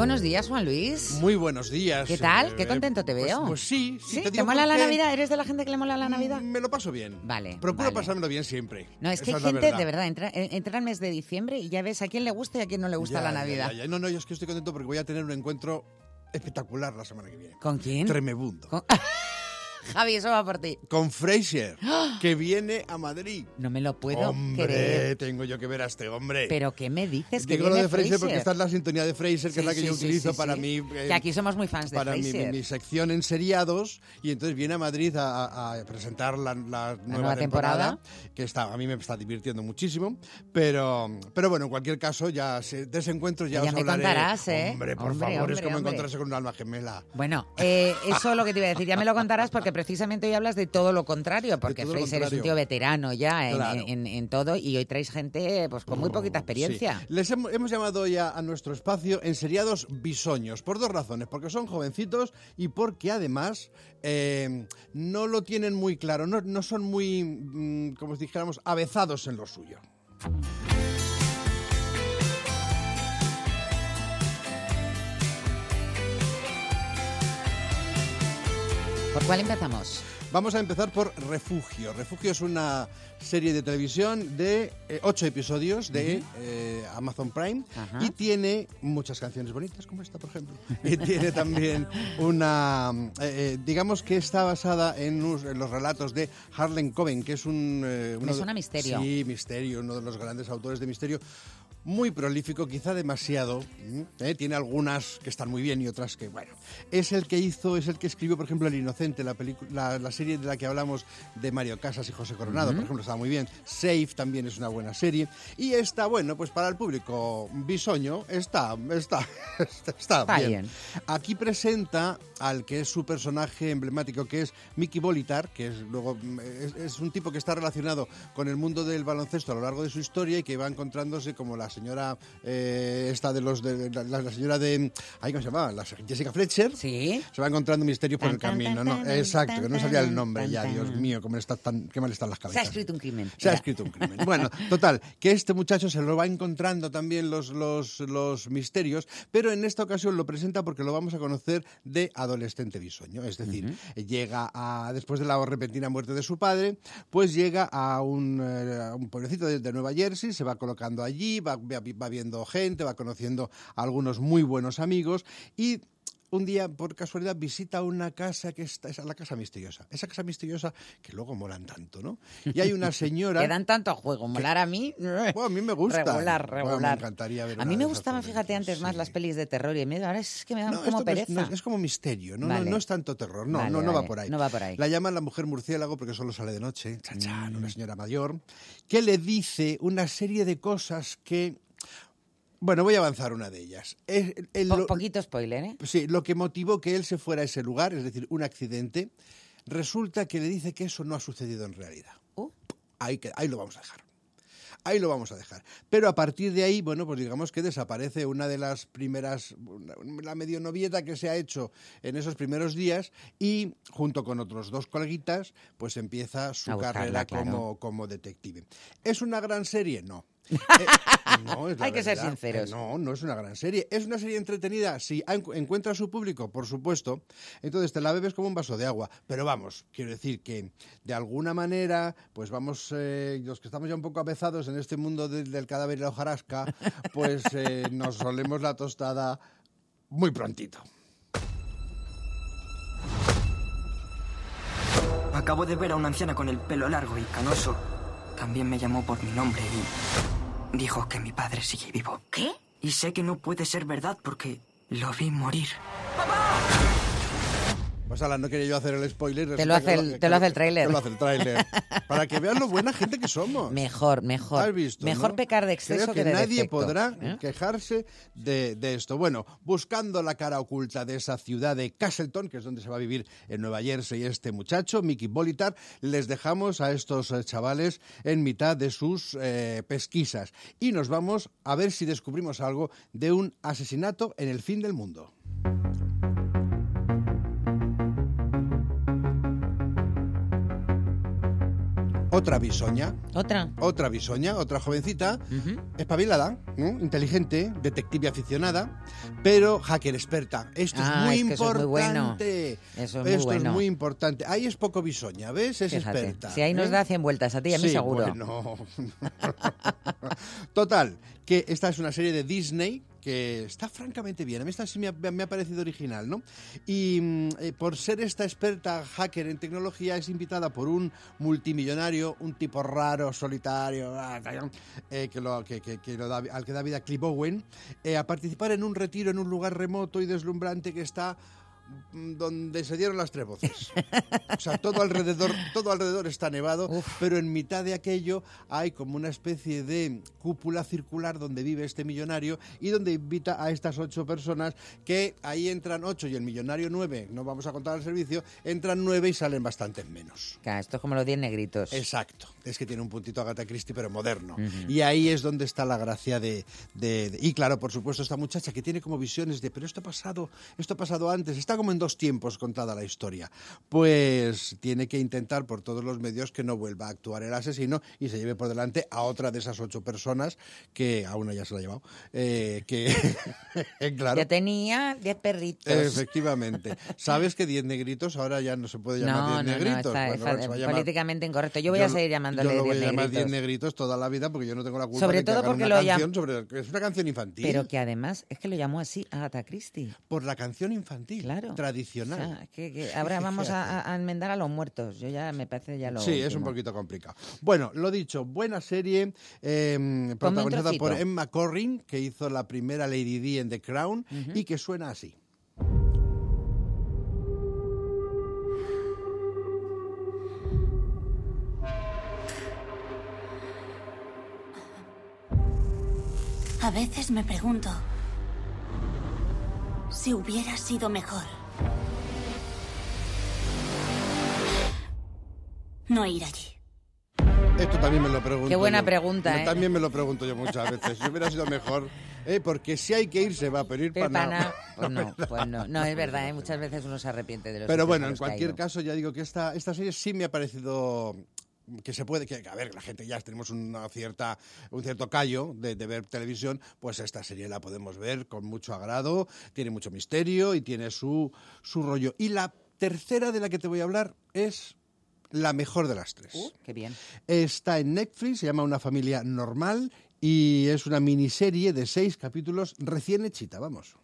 buenos días, Juan Luis. Muy buenos días. ¿Qué tal? Qué contento te veo. Pues sí. ¿Te mola la Navidad? ¿Eres de la gente que le mola la Navidad? Me lo paso bien. Vale. Procuro pasármelo bien siempre. No, es que hay gente, de verdad, entra el mes de diciembre y ya ves a quién le gusta y a quién no le gusta la Navidad. Ya. No, yo es que estoy contento porque voy a tener un encuentro espectacular la semana que viene. ¿Con quién? Tremebundo. Javi, eso va por ti. Con Frasier, que viene a Madrid. No me lo puedo Hombre, creer. tengo yo que ver a este hombre. ¿Pero qué me dices? Que digo lo viene de Frasier porque Frasier? esta es la sintonía de Frasier, que es la que yo utilizo para mí. Que aquí somos muy fans de para Frasier. mi sección en seriados, y entonces viene a Madrid a presentar la nueva temporada, que a mí me está divirtiendo muchísimo, pero bueno, en cualquier caso, de ese encuentro ya os hablaré. Ya me contarás, ¿eh? Hombre, por favor, es como encontrarse con un alma gemela. Bueno, eso es lo que te iba a decir, ya me lo contarás porque precisamente hoy hablas de todo lo contrario, porque Frasier es un tío veterano ya en todo y hoy traéis gente pues con muy poquita experiencia. Sí. Les hemos llamado ya a nuestro espacio Enseriados Bisoños, por dos razones, porque son jovencitos y porque además no lo tienen muy claro, no son muy, como si dijéramos, avezados en lo suyo. ¿Por cuál empezamos? Vamos a empezar por Refugio. Refugio es una serie de televisión de 8 episodios de Amazon Prime. Y tiene muchas canciones bonitas, como esta, por ejemplo. Y tiene también digamos que está basada en los relatos de Harlan Coben, que es me suena misterio. Sí, misterio, uno de los grandes autores de misterio. Muy prolífico, quizá demasiado. Tiene algunas que están muy bien y otras que, bueno. Es el que escribió, por ejemplo, El Inocente, la serie de la que hablamos de Mario Casas y José Coronado, por ejemplo, estaba muy bien. Safe también es una buena serie. Y esta, bueno, pues para el público bisoño está bien. Aquí presenta al que es su personaje emblemático, que es Mickey Bolitar, que es un tipo que está relacionado con el mundo del baloncesto a lo largo de su historia y que va encontrándose como la señora la señora de ¿cómo se llamaba? Jessica Fletcher. Sí. Se va encontrando misterios por el camino, ¿no? Exacto, que no salía el nombre ya, Dios mío, qué mal están las cabezas. Se ha escrito un crimen. Se ha escrito un crimen. Bueno, total, que este muchacho se lo va encontrando también los misterios, pero en esta ocasión lo presenta porque lo vamos a conocer de adolescente bisoño, es decir, después de la repentina muerte de su padre, pues llega a un pueblecito de Nueva Jersey, se va colocando allí, va viendo gente, va conociendo a algunos muy buenos amigos y un día, por casualidad, visita una casa que es la casa misteriosa. Esa casa misteriosa que luego molan tanto, ¿no? Y hay una señora... Que dan tanto a juego. Molar a mí... Bueno, a mí me gusta. Regular. Bueno, me encantaría ver. A mí me gustaban, fíjate, antes más las pelis de terror y ahora es que me dan como pereza. Es como misterio, ¿no? Vale. No es tanto terror, no va por ahí. No va por ahí. La llaman la mujer murciélago porque solo sale de noche, una señora mayor, que le dice una serie de cosas que... Bueno, voy a avanzar una de ellas. Poquito spoiler, ¿eh? Sí, lo que motivó que él se fuera a ese lugar, es decir, un accidente, resulta que le dice que eso no ha sucedido en realidad. Ahí lo vamos a dejar. Ahí lo vamos a dejar. Pero a partir de ahí, bueno, pues digamos que desaparece una de las primeras, la medio novieta que se ha hecho en esos primeros días y junto con otros dos coleguitas, pues empieza su carrera como detective. ¿Es una gran serie? No. No, es la Hay que ser verdad. sinceros. No es una gran serie. ¿Es una serie entretenida? Sí. ¿Encuentra a su público? Por supuesto. Entonces te la bebes como un vaso de agua. Pero vamos, quiero decir que de alguna manera, pues vamos, los que estamos ya un poco avezados en este mundo del cadáver y la hojarasca, pues nos solemos la tostada muy prontito. Acabo de ver a una anciana con el pelo largo y canoso. También me llamó por mi nombre y dijo que mi padre sigue vivo. ¿Qué? Y sé que no puede ser verdad porque lo vi morir. Pues ala, no quería yo hacer el spoiler. Te lo hace el tráiler. Te lo hace el tráiler. Para que vean lo buena gente que somos. Mejor. ¿Has visto, Mejor no? pecar de exceso Creo que de nadie defecto. podrá quejarse de esto. Bueno, buscando la cara oculta de esa ciudad de Castleton, que es donde se va a vivir en Nueva Jersey este muchacho, Mickey Bolitar, les dejamos a estos chavales en mitad de sus pesquisas. Y nos vamos a ver si descubrimos algo de un asesinato en el fin del mundo. otra bisoña. Otra bisoña, otra jovencita, espabilada, inteligente, detective aficionada, pero hacker experta. Esto es muy importante. Eso es muy importante. Ahí es poco bisoña, ¿ves? Es experta. Si ahí nos da 100 vueltas, a ti y a mí seguro. Bueno. Total, que esta es una serie de Disney que está francamente bien. A mí esta sí me ha parecido original, ¿no? Y por ser esta experta hacker en tecnología, es invitada por un multimillonario, un tipo raro, solitario, al que da vida Clive Owen, a participar en un retiro en un lugar remoto y deslumbrante que está donde se dieron las 3 voces. O sea, todo alrededor está nevado, pero en mitad de aquello hay como una especie de cúpula circular donde vive este millonario y donde invita a estas 8 personas, que ahí entran 8 y el millonario 9, no vamos a contar el servicio, entran 9 y salen bastantes menos. Claro, esto es como los 10 negritos. Exacto, es que tiene un puntito Agatha Christie pero moderno. Y ahí es donde está la gracia y claro, por supuesto, esta muchacha que tiene como visiones de, pero esto ha pasado antes, está como en 2 tiempos contada la historia. Pues tiene que intentar por todos los medios que no vuelva a actuar el asesino y se lleve por delante a otra de esas 8 personas, que a una ya se la ha llevado, claro. Yo tenía 10 perritos. Efectivamente. ¿Sabes que 10 negritos ahora ya no se puede llamar 10 negritos? No, está políticamente incorrecto. Yo voy a seguir llamándole 10 negritos. Yo lo voy a llamar 10 negritos toda la vida porque yo no tengo la culpa sobre de que todo hagan porque una canción es una canción infantil. Pero que además es que lo llamó así Agatha Christie. Por la canción infantil. Claro. Tradicional. O sea, que ahora vamos a enmendar a los muertos. Yo ya me parece ya lo Sí, último. Es un poquito complicado. Bueno, lo dicho, buena serie, protagonizada por Emma Corrin, que hizo la primera Lady Di en The Crown, y que suena así. A veces me pregunto si hubiera sido mejor no ir allí. Esto también me lo pregunto. Qué buena pregunta, ¿eh? También me lo pregunto yo muchas veces. Si hubiera sido mejor, porque si hay que irse va a pedir pana. Pues no. No, es verdad, ¿eh? Muchas veces uno se arrepiente de los Pero bueno, en cualquier caso, ya digo que esta serie sí me ha parecido que se puede, a ver, la gente ya tenemos un cierto callo de ver televisión, pues esta serie la podemos ver con mucho agrado, tiene mucho misterio y tiene su rollo. Y la tercera de la que te voy a hablar es la mejor de las 3. Qué bien. Está en Netflix, se llama Una familia normal y es una miniserie de 6 capítulos recién hechita, vamos.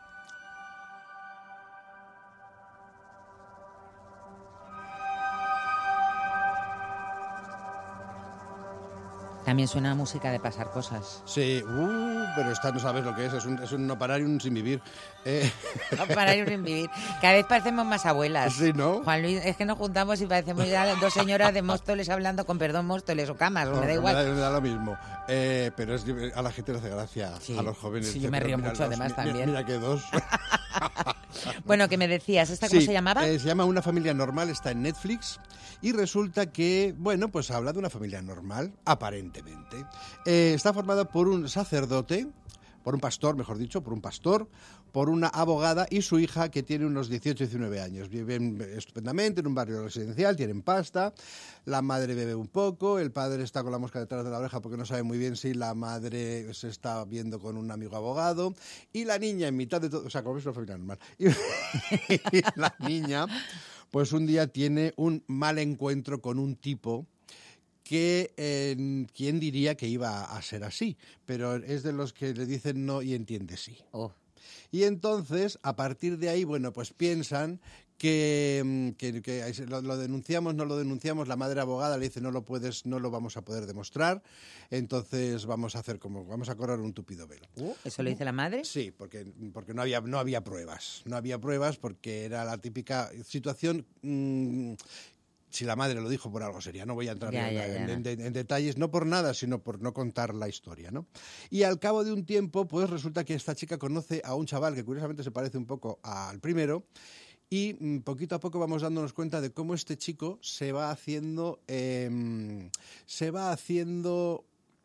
También suena música de pasar cosas. Sí, pero esta no sabes lo que es un no parar y un sin vivir. No parar y un sin vivir. Cada vez parecemos más abuelas. Sí, ¿no? Juan Luis, es que nos juntamos y parecemos ya 2 señoras de Móstoles hablando con Móstoles o camas, me da igual. Me da lo mismo. Pero a la gente le hace gracia, a los jóvenes. Sí, yo me río mucho además también. Mira que 2. Bueno, que me decías, ¿esta cómo se llamaba? Se llama Una familia normal, está en Netflix y resulta que, bueno, pues habla de una familia normal, aparentemente. Está formada por un sacerdote, por un pastor, por una abogada y su hija que tiene unos 18 y 19 años. Viven estupendamente en un barrio residencial, tienen pasta, la madre bebe un poco, el padre está con la mosca detrás de la oreja porque no sabe muy bien si la madre se está viendo con un amigo abogado y la niña en mitad de todo, o sea, como es una familia normal, y la niña pues un día tiene un mal encuentro con un tipo que quién diría que iba a ser así, pero es de los que le dicen no y entiende sí. Y entonces, a partir de ahí, bueno, pues piensan que lo denunciamos, no lo denunciamos, la madre abogada le dice no lo vamos a poder demostrar, entonces vamos a correr un tupido velo. ¿Eso lo dice la madre? Sí, porque no había pruebas, porque era la típica situación. Si la madre lo dijo por algo sería, no voy a entrar en detalles, no por nada, sino por no contar la historia, ¿no? Y al cabo de un tiempo, pues resulta que esta chica conoce a un chaval que curiosamente se parece un poco al primero y poquito a poco vamos dándonos cuenta de cómo este chico se va haciendo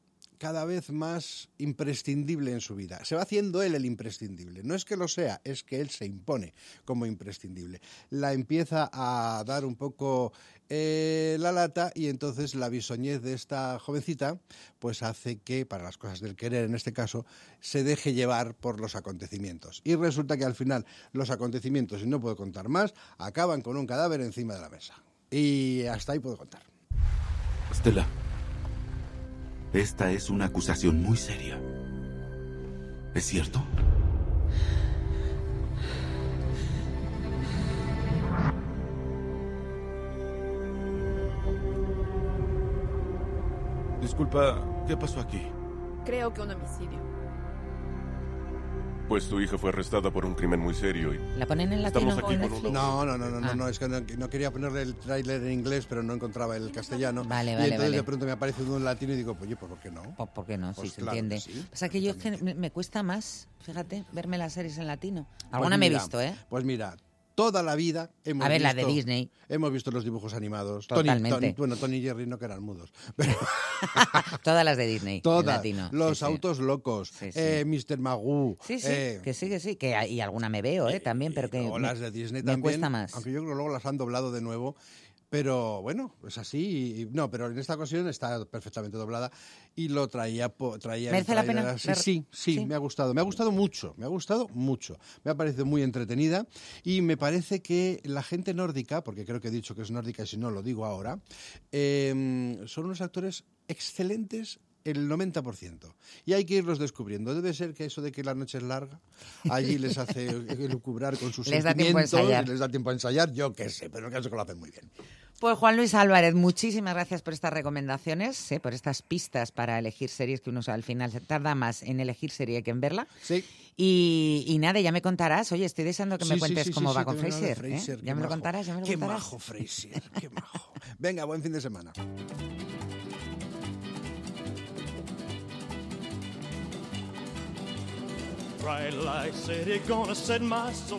cada vez más imprescindible en su vida. Se va haciendo él el imprescindible. No es que lo sea, es que él se impone como imprescindible. La empieza a dar un poco la lata y entonces la bisoñez de esta jovencita pues hace que, para las cosas del querer en este caso, se deje llevar por los acontecimientos. Y resulta que al final los acontecimientos, y no puedo contar más, acaban con un cadáver encima de la mesa. Y hasta ahí puedo contar. Stella, esta es una acusación muy seria. ¿Es cierto? Disculpa, ¿qué pasó aquí? Creo que un homicidio. Pues tu hija fue arrestada por un crimen muy serio y... ¿La ponen en latino Estamos aquí o en con Netflix? No, es que no quería ponerle el tráiler en inglés, pero no encontraba el castellano. Vale, y entonces vale. de pronto me aparece uno en latino y digo, oye, pues ¿por qué no? ¿Por qué no? Pues Sí, se claro entiende. que sí. Pasa que yo es que me cuesta más, fíjate, verme las series en latino. Alguna me he visto, ¿eh? Pues mira, toda la vida hemos A ver, visto... la de Disney. Hemos visto los dibujos animados. Totalmente. Tony y Jerry no, que eran mudos. Pero Todas las de Disney, en todas. latino. Los Sí, autos locos. Sí. Mr. Magoo. Sí, que sí. Y alguna me veo, también, pero que o las de Disney me también, cuesta más. aunque yo creo que luego las han doblado de nuevo. Pero bueno, es así. No, pero en esta ocasión está perfectamente doblada y lo traía ¿Merece la pena? Sí, me ha gustado. Me ha gustado mucho. Me ha parecido muy entretenida y me parece que la gente nórdica, porque creo que he dicho que es nórdica y si no lo digo ahora, son unos actores excelentes el 90%. Y hay que irlos descubriendo. Debe ser que eso de que la noche es larga, allí les hace lucubrar con sus Les da tiempo a sentimientos, ensayar. les da tiempo a ensayar, yo qué sé, pero en el caso que lo hacen muy bien. Pues Juan Luis Álvarez, muchísimas gracias por estas recomendaciones, por estas pistas para elegir series, que uno al final se tarda más en elegir serie que en verla. Sí. Y nada, ya me contarás. Oye, estoy deseando que me cuentes cómo va con tengo ganas de Fraser. qué Ya me lo majo. contarás, Qué majo, Fraser, qué majo. Venga, buen fin de semana. Bright light city, gonna set my soul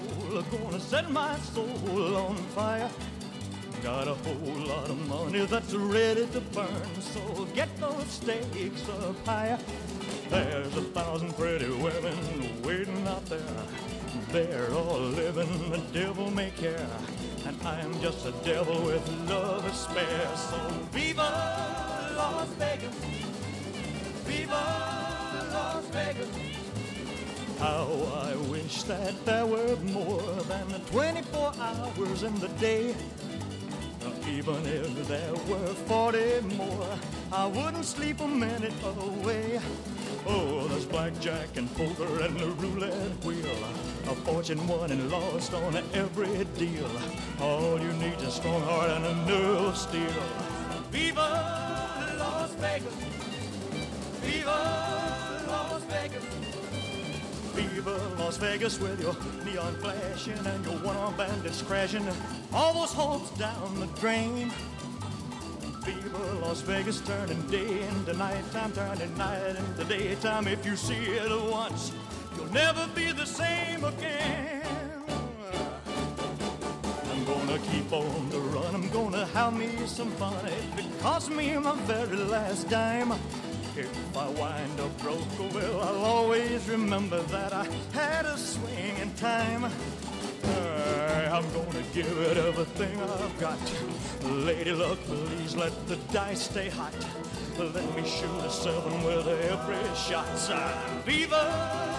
on fire. Got a whole lot of money that's ready to burn, so get those stakes up higher. There's 1,000 pretty women waiting out there. They're all living the devil may care, and I'm just a devil with love to spare. So viva Las Vegas, viva Las Vegas. How I wish that there were more than 24 hours in the day. Even if there were 40 more, I wouldn't sleep a minute away. Oh, there's blackjack and poker and the roulette wheel, a fortune won and lost on every deal. All you need is a strong heart and a nerve of steel. Viva Las Vegas! Viva Las Vegas! Viva Las Vegas with your neon flashing and your one-armed bandits crashing, all those hopes down the drain. Viva Las Vegas, turning day into nighttime, turning night into daytime. If you see it once, you'll never be the same again. I'm gonna keep on the run, I'm gonna have me some fun. It cost me my very last dime. If I wind up broke, well, I'll always remember that I had a swing in time. I'm gonna give it everything I've got. Lady luck, please let the dice stay hot. Let me shoot a 7 with every shot. Viva